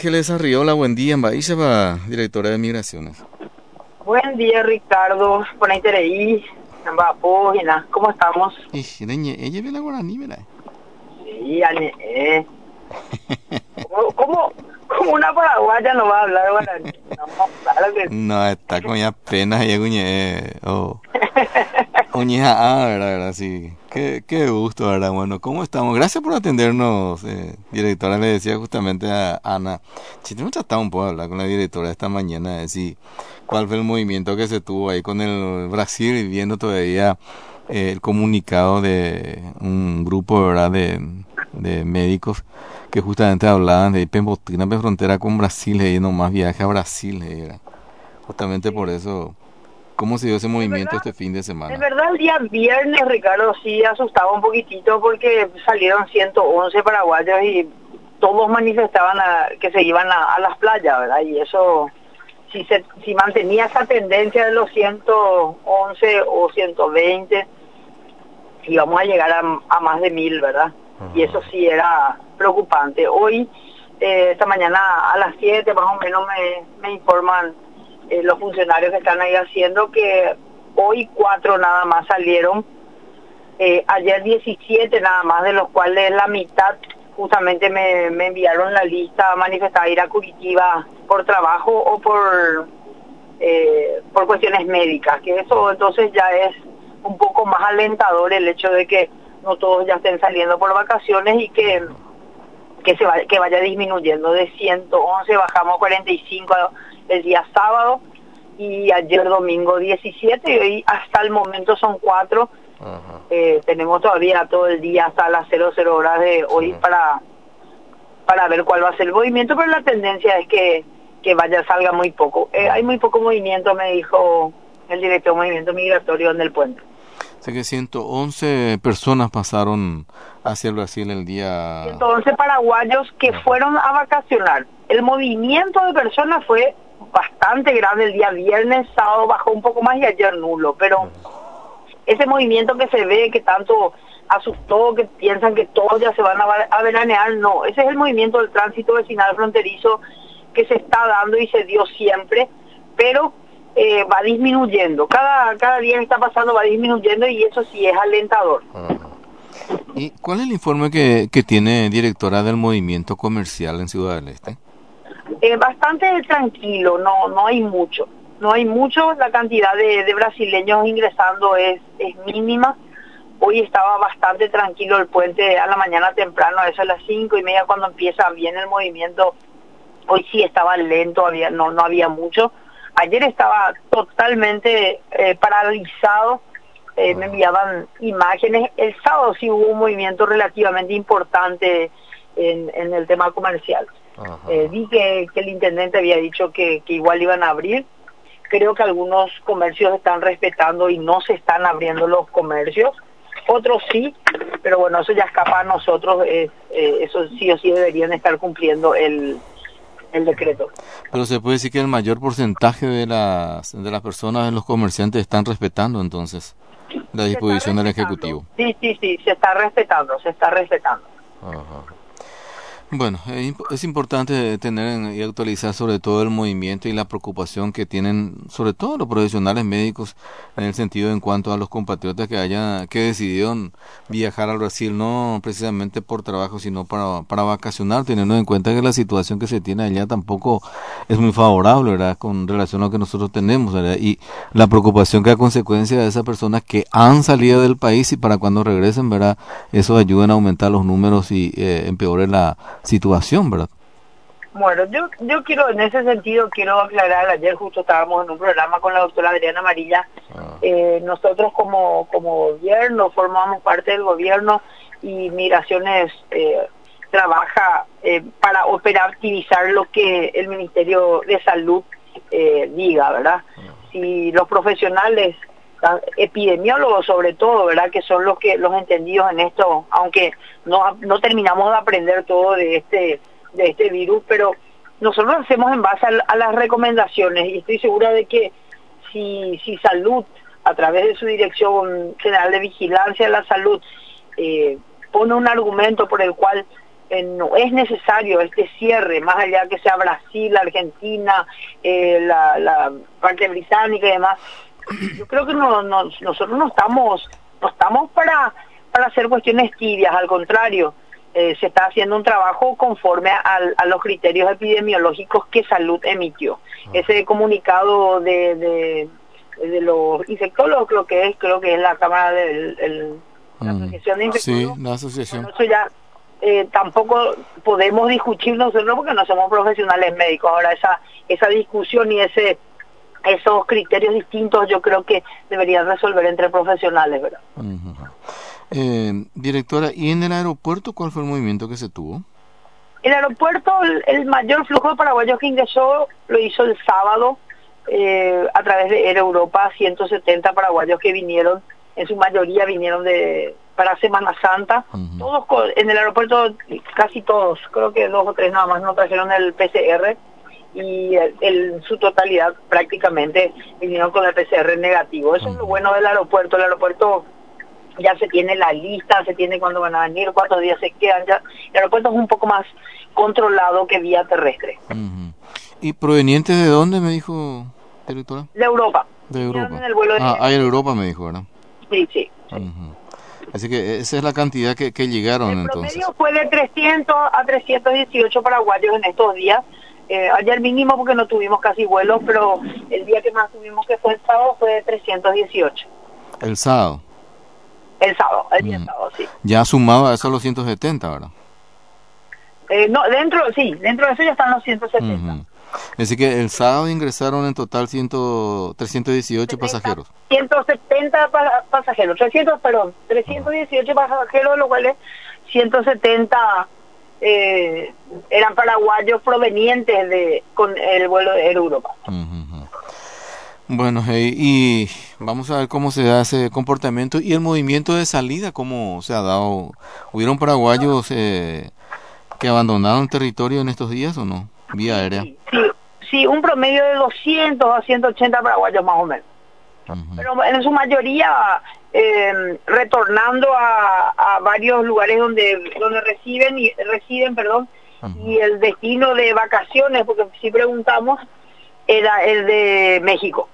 Ángeles Arriola, buen día, Baishaba, directora de Migraciones. Buen día, Ricardo. Por interés, en página. ¿Cómo estamos? Ella ve la guaraní, ¿verdad? Sí, ¿Cómo una paraguaya no va a hablar guaraní? No, claro que sí. No, está con ya apenas ella ¿verdad? Sí, qué gusto, ¿verdad? Bueno, ¿cómo estamos? Gracias por atendernos, directora. Le decía justamente a Ana, si tenemos tratado un poco de hablar con la directora esta mañana, decir cuál fue el movimiento que se tuvo ahí con el Brasil, y viendo todavía el comunicado de un grupo, ¿verdad?, de médicos que justamente hablaban de Pembotina, frontera con Brasil, y nomás viaje a Brasil, era justamente por Sí. eso. ¿Cómo se dio ese De movimiento verdad, este fin de de semana? verdad el día viernes, Ricardo, sí asustaba un poquitito porque salieron 111 paraguayos y todos manifestaban que se iban a las playas, ¿verdad? Y eso, si mantenía esa tendencia de los 111 o 120, íbamos a llegar a más de 1000, ¿verdad? Y eso sí era preocupante. Hoy, esta mañana a las 7 más o menos me informan los funcionarios que están ahí haciendo que hoy 4 nada más salieron, ayer 17 nada más, de los cuales la mitad justamente me enviaron la lista manifestada ir a Curitiba por trabajo o por cuestiones médicas, que eso entonces ya es un poco más alentador, el hecho de que no todos ya estén saliendo por vacaciones y que vaya disminuyendo. De 111 bajamos a 45 el día sábado y ayer domingo 17, y hoy hasta el momento son 4. Tenemos todavía todo el día hasta las 00 horas de hoy, sí, para ver cuál va a ser el movimiento, pero la tendencia es que salga muy poco. Hay muy poco movimiento, me dijo el director de movimiento migratorio en el puente. Sé que 111 personas pasaron hacia el Brasil el día... 111 paraguayos que fueron a vacacionar. El movimiento de personas fue bastante grande el día viernes, sábado bajó un poco más y ayer nulo, pero ese movimiento que se ve, que tanto asustó, que piensan que todos ya se van a veranear, no. Ese es el movimiento del tránsito vecinal fronterizo que se está dando y se dio siempre, pero va disminuyendo. Cada día que está pasando va disminuyendo y eso sí es alentador. ¿Y cuál es el informe que tiene, directora, del movimiento comercial en Ciudad del Este? Bastante tranquilo, no hay mucho. No hay mucho, la cantidad de brasileños ingresando es mínima. Hoy estaba bastante tranquilo el puente a la mañana temprano, a eso a las 5:30 cuando empieza bien el movimiento. Hoy sí estaba lento, no había mucho. Ayer estaba totalmente paralizado, me enviaban imágenes. El sábado sí hubo un movimiento relativamente importante en el tema comercial. Vi que el intendente había dicho que igual iban a abrir. Creo que algunos comercios están respetando y no se están abriendo los comercios. Otros sí, pero bueno, eso ya escapa a nosotros. Eso sí o sí deberían estar cumpliendo el decreto. Pero se puede decir que el mayor porcentaje de las personas, de los comerciantes, están respetando entonces la disposición del Ejecutivo. Sí, se está respetando. Bueno, es importante tener y actualizar sobre todo el movimiento y la preocupación que tienen sobre todo los profesionales médicos, en el sentido en cuanto a los compatriotas que decidieron viajar al Brasil, no precisamente por trabajo sino para vacacionar, teniendo en cuenta que la situación que se tiene allá tampoco es muy favorable, ¿verdad?, con relación a lo que nosotros tenemos, ¿verdad? Y la preocupación que a consecuencia de esas personas que han salido del país y para cuando regresen, ¿verdad?, eso ayuda a aumentar los números y empeore la situación, ¿verdad? Bueno, yo quiero, en ese sentido, quiero aclarar, ayer justo estábamos en un programa con la doctora Adriana Amarilla, nosotros como gobierno, formamos parte del gobierno y Migraciones trabaja para operativizar lo que el Ministerio de Salud diga, ¿verdad? Si los profesionales, epidemiólogos sobre todo, ¿verdad?, que son los entendidos en esto, aunque no terminamos de aprender todo de este virus, pero nosotros lo hacemos en base a las recomendaciones y estoy segura de que si Salud, a través de su Dirección General de Vigilancia de la Salud, pone un argumento por el cual no es necesario este cierre, más allá que sea Brasil, Argentina, la parte británica y demás. Yo creo que nosotros no estamos para hacer cuestiones tibias, al contrario, se está haciendo un trabajo conforme a los criterios epidemiológicos que Salud emitió. Ese comunicado de los infectólogos creo que es la Cámara la Asociación de Infectólogos. Sí, la asociación. Bueno, eso ya tampoco podemos discutir nosotros porque no somos profesionales médicos. Ahora esa discusión y esos criterios distintos yo creo que deberían resolver entre profesionales, ¿verdad? Directora, ¿y en el aeropuerto cuál fue el movimiento que se tuvo? El aeropuerto, el mayor flujo de paraguayos que ingresó lo hizo el sábado a través de Air Europa, 170 paraguayos que vinieron, en su mayoría vinieron para Semana Santa. Todos en el aeropuerto, casi todos, creo que 2 o 3 nada más no trajeron el PCR, y en su totalidad prácticamente vinieron con el PCR negativo. Eso es lo bueno del aeropuerto. El aeropuerto ya se tiene la lista, se tiene cuándo van a venir, cuántos días se quedan. Ya el aeropuerto es un poco más controlado que vía terrestre. ¿Y provenientes de dónde, me dijo, directora? De Europa. De Europa. En el vuelo Air Europa me dijo, ¿verdad? Sí. Así que esa es la cantidad que llegaron entonces. El promedio fue de 300 a 318 paraguayos en estos días. Ayer mínimo porque no tuvimos casi vuelos, pero el día que más tuvimos, que fue el sábado, fue de 318. ¿El sábado? El día sábado, sí. Ya sumado a eso los 170, ¿verdad? No, dentro de eso ya están los 170. Así que el sábado ingresaron en total 318 pasajeros. 170 pasajeros, 318 pasajeros, lo cual es 170 eran paraguayos provenientes con el vuelo de Air Europa. Bueno, y vamos a ver cómo se da ese comportamiento y el movimiento de salida, cómo se ha dado. ¿Hubieron paraguayos que abandonaron el territorio en estos días o no? Vía aérea. Sí, un promedio de 200 a 180 paraguayos más o menos. Pero en su mayoría retornando a varios lugares donde residen, y el destino de vacaciones, porque si preguntamos, era el de México.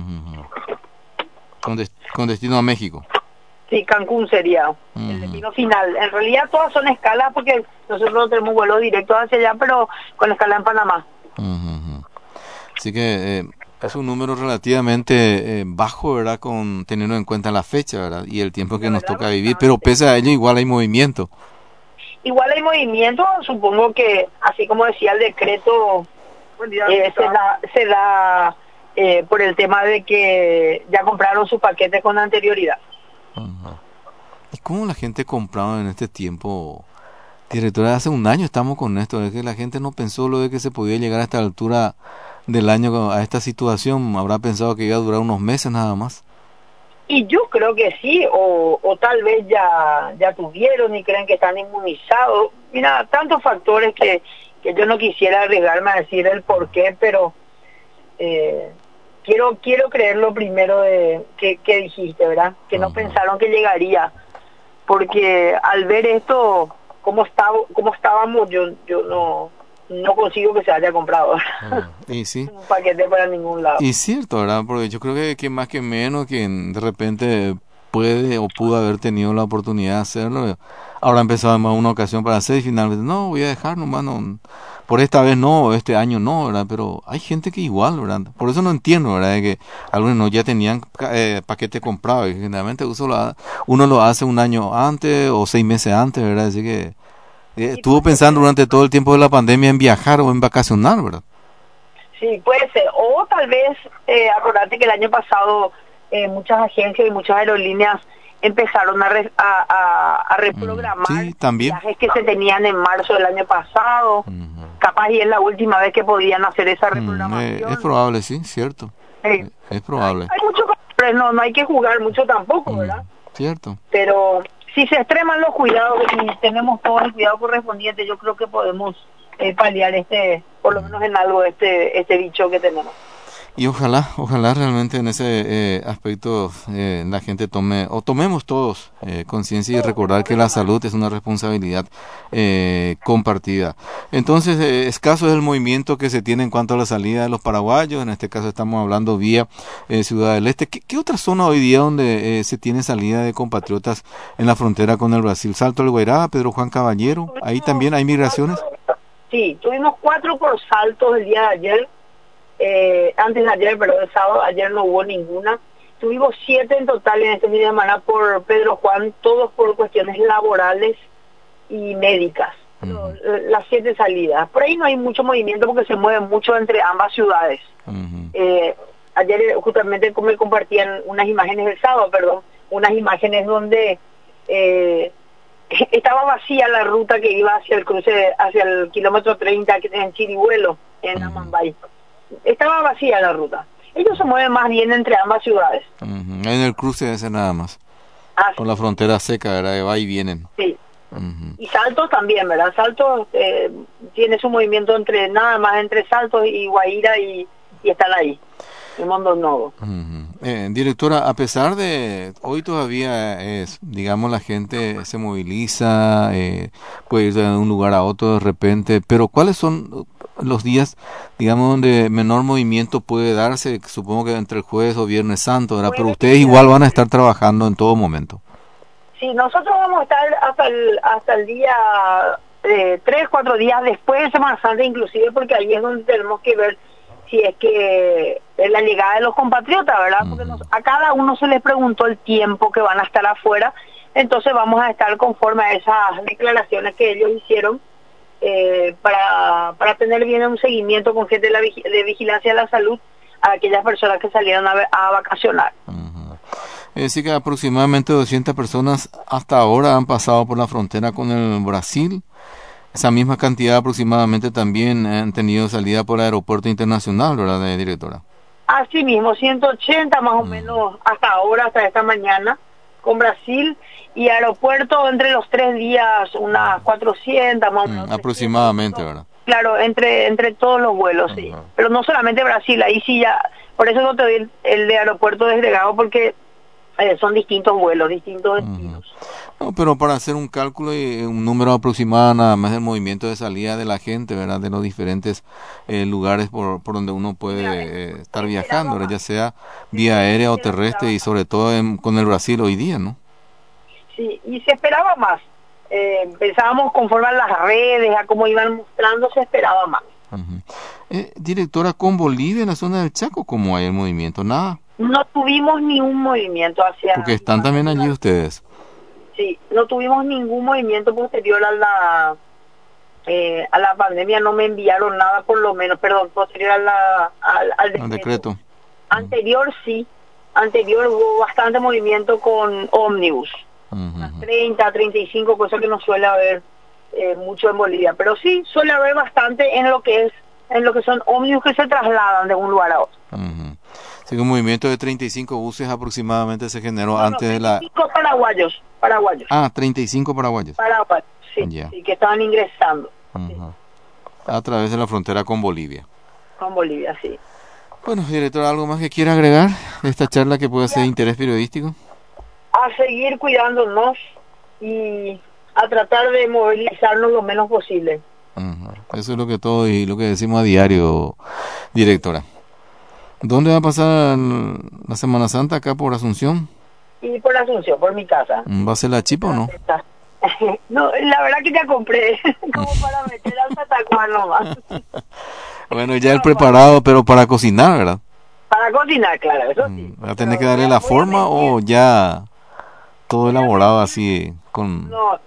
Con destino a México. Sí, Cancún sería el destino final. En realidad todas son escalas porque nosotros no tenemos vuelos directos hacia allá, pero con escala en Panamá. Así que es un número relativamente bajo, ¿verdad? Teniendo en cuenta la fecha, ¿verdad? Y el tiempo que nos toca vivir, pero pese a ello igual hay movimiento. Igual hay movimiento, supongo que, así como decía el decreto, se da por el tema de que ya compraron sus paquetes con anterioridad. ¿Y cómo la gente compraba en este tiempo? Directora, hace un año estamos con esto, es que la gente no pensó lo de que se podía llegar a esta altura del año a esta situación, habrá pensado que iba a durar unos meses nada más. Y yo creo que sí, o tal vez ya tuvieron y creen que están inmunizados. Mira, tantos factores que yo no quisiera arriesgarme a decir el por qué, pero quiero creer lo primero que dijiste, ¿verdad? Que no pensaron que llegaría, porque al ver esto, cómo estábamos, yo no consigo que se haya comprado y sí, un paquete para ningún lado. Y cierto, ¿verdad? Porque yo creo que más que menos quien de repente puede o pudo haber tenido la oportunidad de hacerlo, ahora empezado en una ocasión para hacer y finalmente no, voy a dejar nomás, no, por esta vez no, este año no, ¿verdad? Pero hay gente que igual, ¿verdad? Por eso no entiendo, ¿verdad? De que algunos ya tenían paquete comprado y generalmente uno lo hace un año antes o 6 meses antes, ¿verdad? Así que estuvo pensando durante todo el tiempo de la pandemia en viajar o en vacacionar, ¿verdad? Sí, puede ser. O tal vez, acordate que el año pasado muchas agencias y muchas aerolíneas empezaron a reprogramar viajes que se tenían en marzo del año pasado. Capaz y es la última vez que podían hacer esa reprogramación. Es probable, sí, cierto. Es probable. Hay mucho, pero no hay que jugar mucho tampoco, ¿verdad? Cierto. Pero si se extreman los cuidados y tenemos todo el cuidado correspondiente, yo creo que podemos paliar por lo menos en algo este bicho que tenemos. Y ojalá realmente en ese aspecto la gente tomemos todos conciencia y recordar que la salud es una responsabilidad compartida. Entonces, escaso es el movimiento que se tiene en cuanto a la salida de los paraguayos. En este caso estamos hablando vía Ciudad del Este. ¿Qué otra zona hoy día donde se tiene salida de compatriotas en la frontera con el Brasil? Salto del Guairá, Pedro Juan Caballero, ahí también hay migraciones. Sí, tuvimos 4 por Salto el día de ayer. Antes de ayer, pero el sábado, ayer no hubo ninguna. Tuvimos 7 en total en este fin de semana por Pedro Juan, todos por cuestiones laborales y médicas. Uh-huh. Las 7 salidas. Por ahí no hay mucho movimiento porque se mueve mucho entre ambas ciudades. Uh-huh. Ayer justamente me compartían unas imágenes del sábado, unas imágenes donde estaba vacía la ruta que iba hacia el cruce, hacia el kilómetro 30 en Chirihuelo, en Amambay. Estaba vacía la ruta. Ellos se mueven más bien entre ambas ciudades. Uh-huh. En el cruce de ese nada más. Con la frontera seca, ¿verdad? De va y vienen. Sí. Uh-huh. Y Saltos también, ¿verdad? Saltos tiene su movimiento nada más entre Saltos y Guaira y están ahí, en Mondonovo. Uh-huh. Directora, a pesar de hoy todavía digamos, la gente se moviliza, puede ir de un lugar a otro de repente, pero ¿cuáles son los días, digamos, donde menor movimiento puede darse? Supongo que entre el jueves o viernes santo, ¿verdad? Pero ustedes igual van a estar trabajando en todo momento. Sí, nosotros vamos a estar hasta el día 3-4 días después de Semana Santa, inclusive, porque ahí es donde tenemos que ver si es que es la llegada de los compatriotas, ¿verdad? Porque a cada uno se les preguntó el tiempo que van a estar afuera, entonces vamos a estar conforme a esas declaraciones que ellos hicieron para tener bien un seguimiento con gente de vigilancia de la salud a aquellas personas que salieron a vacacionar. Uh-huh. Es decir, que aproximadamente 200 personas hasta ahora han pasado por la frontera con el Brasil. Esa misma cantidad aproximadamente también han tenido salida por aeropuerto internacional, ¿verdad, directora? Así mismo, 180 más o menos hasta ahora, hasta esta mañana, con Brasil, y aeropuerto entre los 3 días, unas 400 más o menos. Aproximadamente, ¿verdad? Claro, entre todos los vuelos, sí. Pero no solamente Brasil, ahí sí ya, por eso no te doy el de aeropuerto desgregado, porque son distintos vuelos, distintos destinos. No, pero para hacer un cálculo y un número aproximado nada más del movimiento de salida de la gente, ¿verdad? De los diferentes lugares por donde uno puede estar viajando, ¿verdad? Ya sea vía aérea o terrestre, y sobre todo con el Brasil hoy día, ¿no? Sí, y se esperaba más. Pensábamos conforme a las redes, a cómo iban mostrando, se esperaba más. Directora, con Bolivia en la zona del Chaco, ¿cómo hay el movimiento? Nada. No tuvimos ni un movimiento hacia... Porque están también allí ustedes. Sí, no tuvimos ningún movimiento posterior a la pandemia, no me enviaron nada, posterior al decreto. Anterior sí, hubo bastante movimiento con ómnibus, unas 30, 35, cosas que no suele haber mucho en Bolivia, pero sí suele haber bastante en lo que son ómnibus que se trasladan de un lugar a otro. Así que un movimiento de 35 buses aproximadamente se generó antes de la... 35 paraguayos. 35 paraguayos. Sí, sí, que estaban ingresando. Sí. A través de la frontera con Bolivia. Con Bolivia, sí. Bueno, directora, ¿algo más que quiera agregar de esta charla que pueda ser de interés periodístico? A seguir cuidándonos y a tratar de movilizarnos lo menos posible. Eso es lo que todo y lo que decimos a diario, directora. ¿Dónde va a pasar la Semana Santa? ¿Acá por Asunción? Y por Asunción, por mi casa. ¿Va a ser la chipa o no? No, la verdad que ya compré, como para meter al patacuán nomás. Bueno, ya el preparado, pero para cocinar, ¿verdad? Para cocinar, claro, eso sí. ¿Va a tener que darle la forma o ya todo elaborado así con...? No.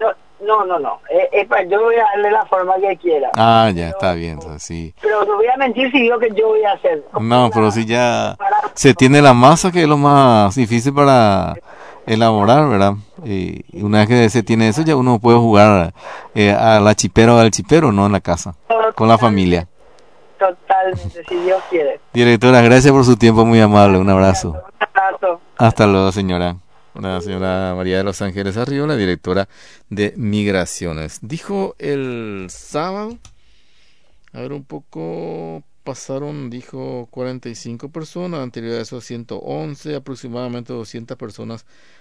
Yo voy a darle la forma que quiera. Ya está bien, sí. Pero no voy a mentir si digo que yo voy a hacer. No, pero si ya se tiene la masa, que es lo más difícil para elaborar, ¿verdad? Y una vez que se tiene eso, ya uno puede jugar a la chipera o al chipero, ¿no? En la casa, con la familia. Totalmente, si Dios quiere. Directora, gracias por su tiempo, muy amable. Un abrazo. Un abrazo. Hasta luego, señora. La señora María de los Ángeles Arriola, directora de Migraciones. Dijo el sábado, a ver un poco, pasaron, dijo, 45 personas, anterior a eso 111, aproximadamente 200 personas